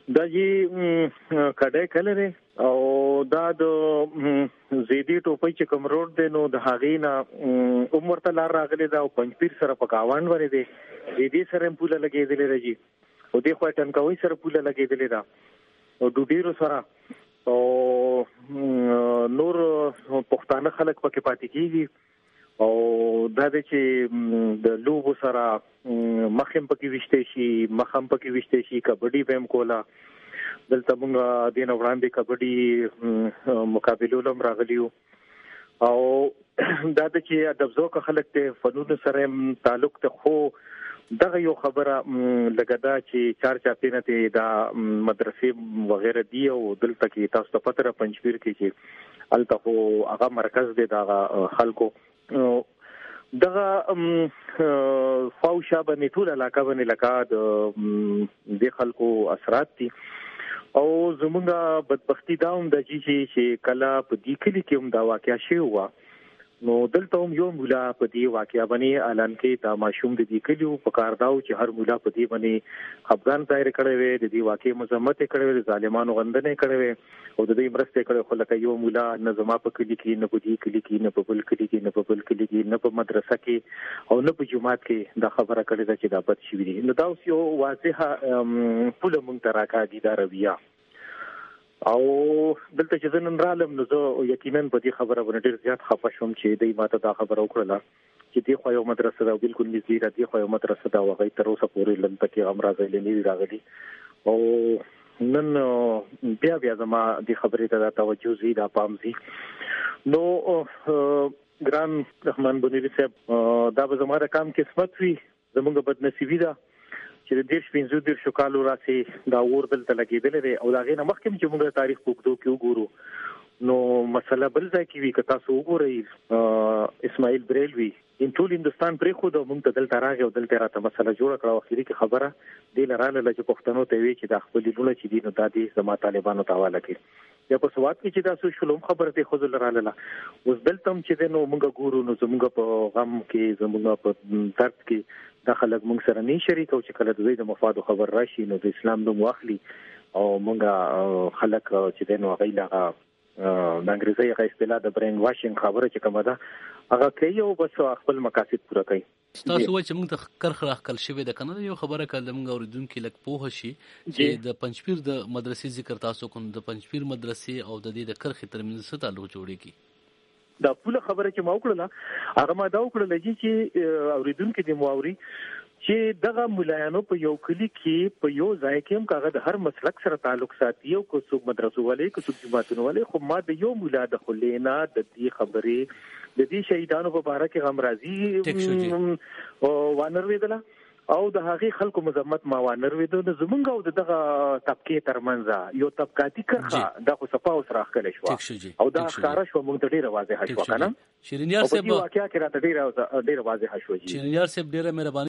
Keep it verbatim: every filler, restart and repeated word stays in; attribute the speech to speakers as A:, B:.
A: دا یې کډای کله او دا د زیدي ټوپۍ چې کوم روډ دی نو د هغې نه عمر ته لار راغلی دا او پنځپیر سره په گاوند ورې دی زیدي سره پوله لګېدلې ده جي او دې خوا ټنکوي سره پوله لګېدلې ده او ډوډیرو سره او نور پښتانه خلک پکې پاتې کیږي او دا د چې د لوبو سره مخم پکې وشته شي مخم پکې وشته شي کبډي بهم کولا دلته موږ دین وړاندې کبډي مقابلو لم راغلیو او دا د چې ادب ذوق خلک ته فنون سره تعلق ته خو دغه یو خبره لګدا چې چار چاپینه ته دا مدرسې وغیرہ دی او دلته کې تاسو ته پته را پنځپیر کې چې الته خو هغه مرکز دی دا خلکو دغه فاوشا باندې ټول علاقه باندې لکه د خلکو اثرات دي او زمونږه بدبختی دا هم د چې کله په دې کلی کې هم دا واقعیا شی و نو دلته هم یو مولا په دې واقعیا باندې اعلان کې دا ماشوم د دې کلیو په کار داو چې هر مولا په دې باندې افغان ظاهر کړي وي د دې واقعي مذمت کړي وي ظالمانو غندنه کړي وي او د دې مرسته کړي خو لکه یو مولا نظم په کلی کې نه په دې کلی کې نه په بل کلی کې نه په بل کلی کې نه په مدرسه کې او نه په جماعت کې دا خبره کړي چې دا بد شي وي نو دا اوس یو واضحه پوله مونږ تراکا دي دا رویه او دلته چې زنن رالم نو زه یقینا په دې خبره باندې ډیر زیات خفه شوم چې دوی ماته دا خبره وکړه چې دې خو یو مدرسه دا بالکل نږدې را دي خو یو مدرسه دا وغه تر اوسه پورې لنته کې هم راغلي نه راغلي او نن بیا بیا زما دې خبرې ته توجه زی دا پام زی نو ګران رحمان بنيري صاحب دا به زما کام قسمت وي زموږ بدنصیبی ده چې د دیش پنځو دیر شو کالو راسي دا ور دلته لګیدل دي او دا غینه مخکې چې موږ تاریخ پوښتو کې وګورو نو مسله بل ځای کې وی کتا سو وګورئ اسماعیل بریلوی ان ټول هندستان پرې خو د موږ ته دلته راغی او دلته راته مسله جوړ کړه اخیری کې خبره دی لراله چې پښتنو ته وی چې د خپل لونه چې دین د دې زما طالبانو ته حواله کړي یا په سواد کې چې دا سو شلوم خبره ته خو لراله اوس دلته چې نو موږ ګورو نو زموږ په غم کې زموږ په درد کې دا خلک موږ سره نه شریک او چې کله دوی د مفاد خبر راشي نو د اسلام نوم واخلي او موږ خلک چې نو غیلغه د انګریزي غا اصطلاح د برین واشنګ خبره چې کومه ده هغه کوي او بس خپل مقاصد پوره کوي
B: تاسو وایي چې موږ ته کرخ راخل شوی د کنه یو خبره کله موږ اوریدونکو لک پوه شي چې د پنځپیر د مدرسې ذکر تاسو کوم د پنځپیر مدرسې او د دې د کرخ ترمنځ څه تعلق جوړیږي
A: دا پوله خبره چې ما وکړه هغه ما دا وکړه چې اوریدونکو د مواوري چې دغه مولایانو په یو کلی کې په یو ځای کې هم کاغه د هر مسلک سره تعلق ساتي او کو څوک مدرسو والے کو څوک جماعتونو والے خو ما د یو مولا د خلینا د دې خبرې د دې شهیدانو په اړه کې غم راځي او وانرویدله او د هغه خلکو مذمت ما وانرویدو د زمونږ او دغه طبقه ترمنځ یو طبقاتي کرخه د خو صفا او سراخ کله شو او دا ښکارا شو مونږ ته ډیره واضحه شو کنه
B: شیرینیار صاحب
A: واقعیا کې راته ډیره ډیره واضحه شو
B: شیرینیار صاحب ډیره مهرباني